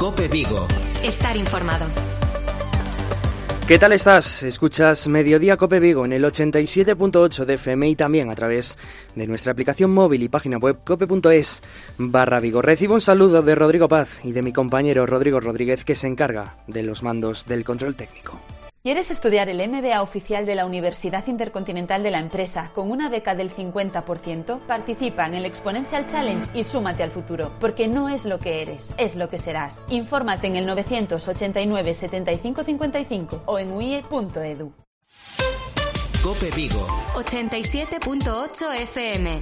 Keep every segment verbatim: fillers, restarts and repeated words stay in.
COPE Vigo. Estar informado. ¿Qué tal estás? Escuchas Mediodía COPE Vigo en el ochenta y siete punto ocho de F M y también a través de nuestra aplicación móvil y página web cope punto es barra Vigo. Recibo un saludo de Rodrigo Paz y de mi compañero Rodrigo Rodríguez, que se encarga de los mandos del control técnico. ¿Quieres estudiar el M B A oficial de la Universidad Intercontinental de la Empresa con una beca del cincuenta por ciento? Participa en el Exponential Challenge y súmate al futuro, porque no es lo que eres, es lo que serás. Infórmate en el novecientos ochenta y nueve setenta y cinco cincuenta y cinco o en u i e punto e d u. COPE Vigo ochenta y siete punto ocho F M.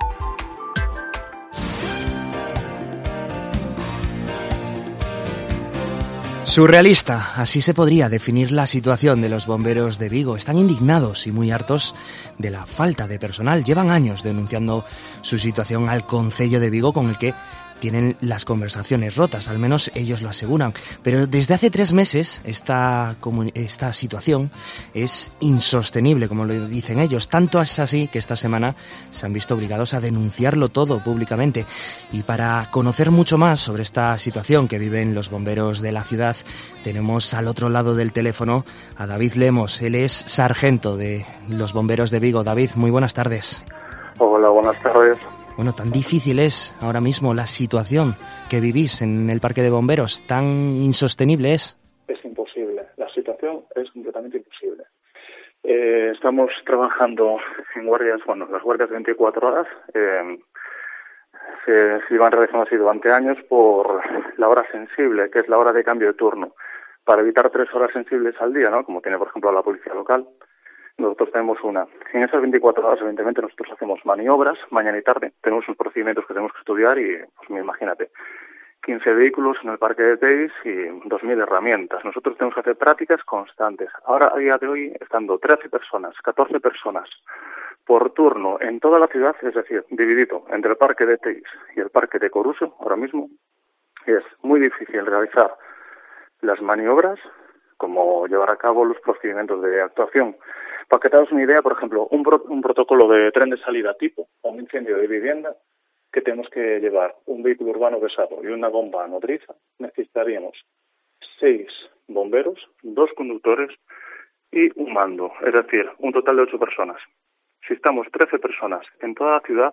Surrealista, así se podría definir la situación de los bomberos de Vigo. Están indignados y muy hartos de la falta de personal. Llevan años denunciando su situación al Concello de Vigo, con el que tienen las conversaciones rotas, al menos ellos lo aseguran. Pero desde hace tres meses esta, esta situación es insostenible, como lo dicen ellos. Tanto es así que esta semana se han visto obligados a denunciarlo todo públicamente. Y para conocer mucho más sobre esta situación que viven los bomberos de la ciudad, tenemos al otro lado del teléfono a David Lemos. Él es sargento de los bomberos de Vigo. David, muy buenas tardes. Hola, buenas tardes. Bueno, tan difícil es ahora mismo la situación que vivís en el parque de bomberos, tan insostenible es. Es imposible, la situación es completamente imposible. Eh, estamos trabajando en guardias, bueno, las guardias de veinticuatro horas, eh, se, se iban realizando así durante años por la hora sensible, que es la hora de cambio de turno, para evitar tres horas sensibles al día, ¿no? Como tiene, por ejemplo, la policía local. Nosotros tenemos una. En esas veinticuatro horas, evidentemente, nosotros hacemos maniobras mañana y tarde. Tenemos unos procedimientos que tenemos que estudiar y, pues imagínate, quince vehículos en el parque de Teis y dos mil herramientas. Nosotros tenemos que hacer prácticas constantes. Ahora, a día de hoy, estando trece personas, catorce personas por turno en toda la ciudad, es decir, dividido entre el parque de Teis y el parque de Coruso, ahora mismo, es muy difícil realizar las maniobras, como llevar a cabo los procedimientos de actuación. Para que te hagas una idea, por ejemplo, un, pro, un protocolo de tren de salida tipo a un incendio de vivienda, que tenemos que llevar un vehículo urbano pesado y una bomba nodriza, necesitaríamos seis bomberos, dos conductores y un mando, es decir, un total de ocho personas. Si estamos trece personas en toda la ciudad,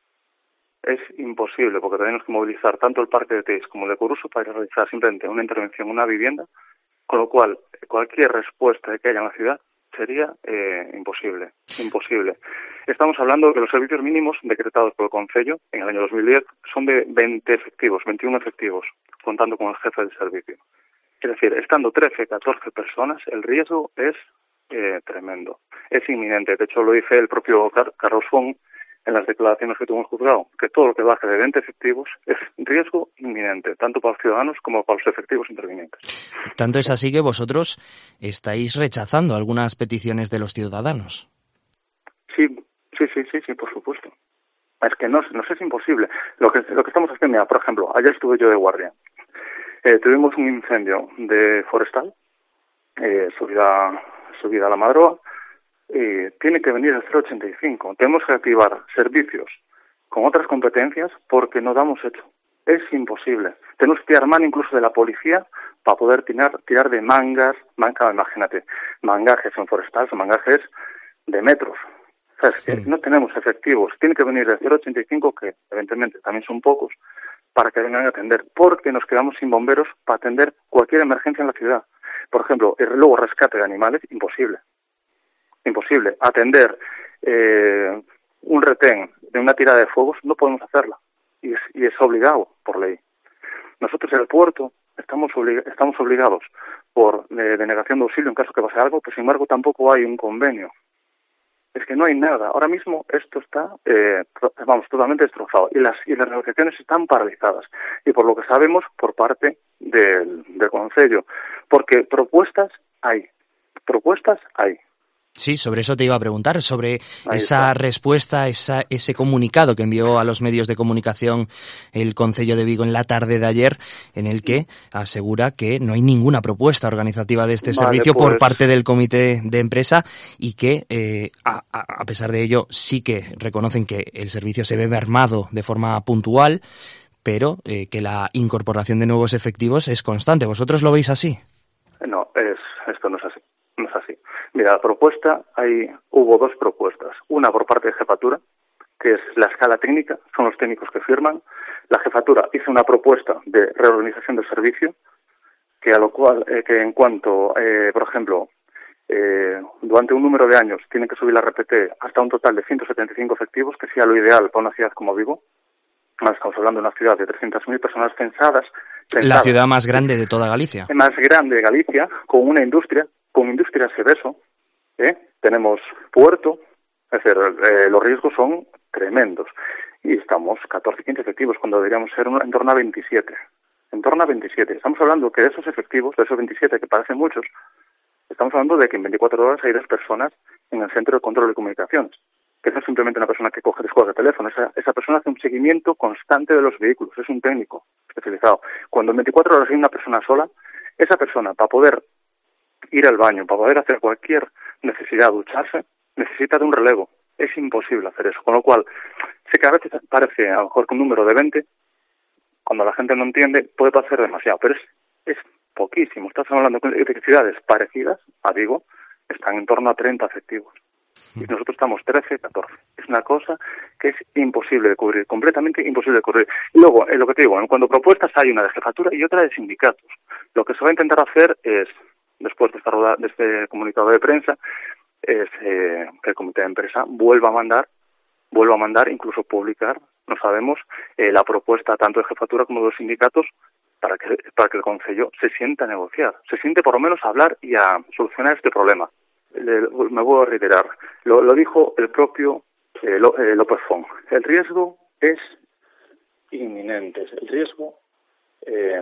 es imposible, porque tenemos que movilizar tanto el parque de Teis como el de Coruso para realizar simplemente una intervención en una vivienda, con lo cual cualquier respuesta que haya en la ciudad sería eh, imposible, imposible. Estamos hablando de que los servicios mínimos decretados por el Concello en el año dos mil diez son de veinte efectivos, veintiuno efectivos, contando con el jefe del servicio. Es decir, estando trece, catorce personas, el riesgo es eh, tremendo, es inminente. De hecho, lo dice el propio Car- Carlos Font en las declaraciones que tuvo el juzgado, que todo lo que baje de veinte efectivos es riesgo inminente, tanto para los ciudadanos como para los efectivos intervinientes. Tanto es así que vosotros estáis rechazando algunas peticiones de los ciudadanos. Sí, sí, sí, sí, sí, por supuesto. Es que no, no es imposible. Lo que, lo que estamos haciendo, mira, por ejemplo, ayer estuve yo de guardia. Eh, tuvimos un incendio de forestal, eh, subida, subida a la Madroa, y tiene que venir el cero ochenta y cinco. Tenemos que activar servicios con otras competencias porque no damos hecho. Es imposible. Tenemos que tirar mano incluso de la policía para poder tirar, tirar de mangas, manga, imagínate, mangajes en forestal, son mangajes de metros. O sea, es que sí. No tenemos efectivos. Tiene que venir el cero ochenta y cinco, que evidentemente también son pocos, para que vengan a atender, porque nos quedamos sin bomberos para atender cualquier emergencia en la ciudad. Por ejemplo, el luego rescate de animales, imposible. Imposible. Atender eh, un retén de una tirada de fuegos no podemos hacerla. Y es, y es obligado por ley. Nosotros en el puerto estamos, oblig- estamos obligados por eh, denegación de auxilio en caso que pase algo, pero sin embargo tampoco hay un convenio. Es que no hay nada. Ahora mismo esto está, eh, vamos, totalmente destrozado. Y las, y las negociaciones están paralizadas. Y por lo que sabemos, por parte del, del Concello. Porque propuestas hay. Propuestas hay. Sí, sobre eso te iba a preguntar, sobre Ahí esa está. respuesta, esa, ese comunicado que envió a los medios de comunicación el Concello de Vigo en la tarde de ayer, en el que asegura que no hay ninguna propuesta organizativa de este vale, servicio pues... por parte del comité de empresa y que, eh, a, a pesar de ello, sí que reconocen que el servicio se ve mermado de forma puntual, pero eh, que la incorporación de nuevos efectivos es constante. ¿Vosotros lo veis así? No, es, esto no es así. No es así. Mira, la propuesta, hay, hubo dos propuestas. Una por parte de Jefatura, que es la escala técnica, son los técnicos que firman. La Jefatura hizo una propuesta de reorganización del servicio, que a lo cual, eh, que en cuanto, eh, por ejemplo, eh, durante un número de años tienen que subir la R P T hasta un total de ciento setenta y cinco efectivos, que sea lo ideal para una ciudad como Vigo. Además, estamos hablando de una ciudad de trescientas mil personas pensadas, pensadas. La ciudad más grande de toda Galicia. Más grande de Galicia, con una industria, con industrias de beso, ¿eh? Tenemos puerto, es decir, eh, los riesgos son tremendos. Y estamos catorce, quince efectivos cuando deberíamos ser en torno a veintisiete. En torno a veintisiete. Estamos hablando que de esos efectivos, de esos veintisiete, que parecen muchos, estamos hablando de que en veinticuatro horas hay dos personas en el centro de control de comunicaciones. Que no es simplemente una persona que coge descuelga el teléfono. Esa, esa persona hace un seguimiento constante de los vehículos. Es un técnico especializado. Cuando en veinticuatro horas hay una persona sola, esa persona, para poder ir al baño, para poder hacer cualquier necesidad, ducharse, necesita de un relevo. Es imposible hacer eso. Con lo cual, sé que a veces parece a lo mejor que un número de veinte, cuando la gente no entiende, puede parecer demasiado, pero es, es poquísimo. Estás hablando de ciudades parecidas a Vigo, están en torno a treinta efectivos. Y nosotros estamos trece, catorce. Es una cosa que es imposible de cubrir, completamente imposible de cubrir. Y luego, en lo que te digo, cuando propuestas hay una de Jefatura y otra de sindicatos. Lo que se va a intentar hacer es, después de, esta roda, de este comunicado de prensa, es eh, que el comité de empresa vuelva a mandar, vuelva a mandar, incluso publicar, no sabemos, eh, la propuesta tanto de Jefatura como de los sindicatos para que, para que el Concello se sienta a negociar, se siente por lo menos a hablar y a solucionar este problema. Le, me voy a reiterar, lo, lo dijo el propio eh, López Font. El riesgo es inminente, el riesgo, eh,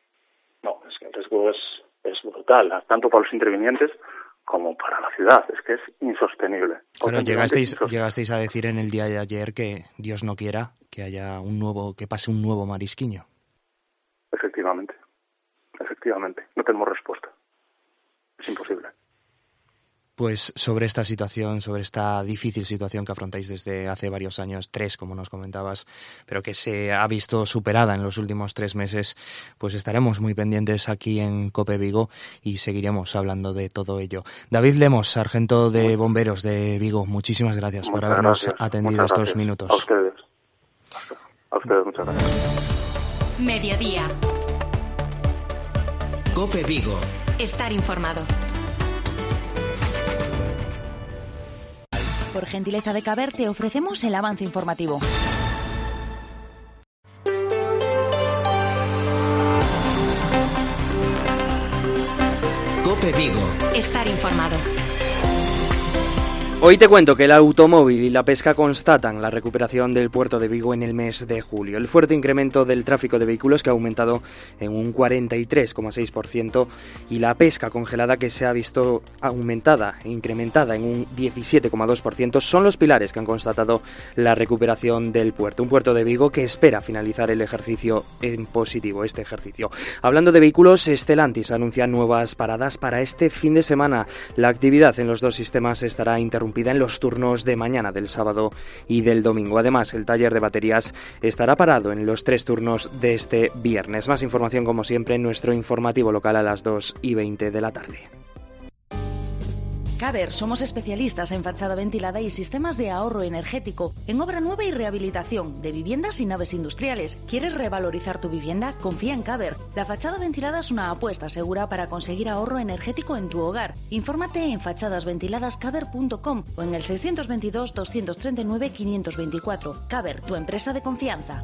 no, es que el riesgo es, es brutal, tanto para los intervinientes como para la ciudad, es que es insostenible. Bueno, llegasteis, llegasteis a decir en el día de ayer que Dios no quiera que haya un nuevo, que pase un nuevo Marisquiño. Efectivamente, efectivamente, no tenemos respuesta, es imposible. Pues sobre esta situación, sobre esta difícil situación que afrontáis desde hace varios años, tres, como nos comentabas, pero que se ha visto superada en los últimos tres meses, pues estaremos muy pendientes aquí en COPE Vigo y seguiremos hablando de todo ello. David Lemos, sargento de bomberos de Vigo, muchísimas gracias muchas por habernos gracias, atendido estos minutos. A ustedes. A ustedes, muchas gracias. Mediodía. COPE Vigo. Estar informado. Por gentileza de Caber te ofrecemos el avance informativo. COPE Vigo. Estar informado. Hoy te cuento que el automóvil y la pesca constatan la recuperación del puerto de Vigo en el mes de julio. El fuerte incremento del tráfico de vehículos, que ha aumentado en un cuarenta y tres coma seis por ciento, y la pesca congelada, que se ha visto aumentada e incrementada en un diecisiete coma dos por ciento, son los pilares que han constatado la recuperación del puerto. Un puerto de Vigo que espera finalizar el ejercicio en positivo, este ejercicio. Hablando de vehículos, Stellantis anuncia nuevas paradas para este fin de semana. La actividad en los dos sistemas estará interrumpida en los turnos de mañana del sábado y del domingo. Además, el taller de baterías estará parado en los tres turnos de este viernes. Más información, como siempre, en nuestro informativo local a las dos y veinte de la tarde. Caber, somos especialistas en fachada ventilada y sistemas de ahorro energético, en obra nueva y rehabilitación de viviendas y naves industriales. ¿Quieres revalorizar tu vivienda? Confía en Caber. La fachada ventilada es una apuesta segura para conseguir ahorro energético en tu hogar. Infórmate en fachadas ventiladas caber punto com o en el seiscientos veintidós, doscientos treinta y nueve, quinientos veinticuatro. Caber, tu empresa de confianza.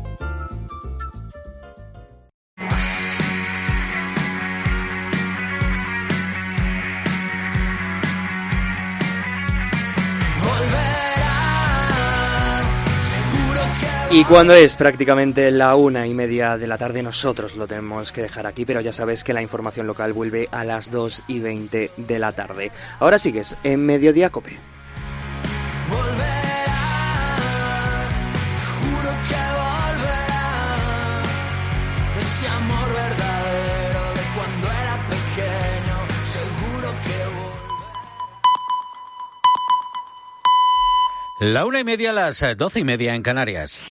Y cuando es prácticamente la una y media de la tarde, nosotros lo tenemos que dejar aquí, pero ya sabes que la información local vuelve a las dos y veinte de la tarde. Ahora sigues en Mediodía COPE. La una y media, las doce y media en Canarias.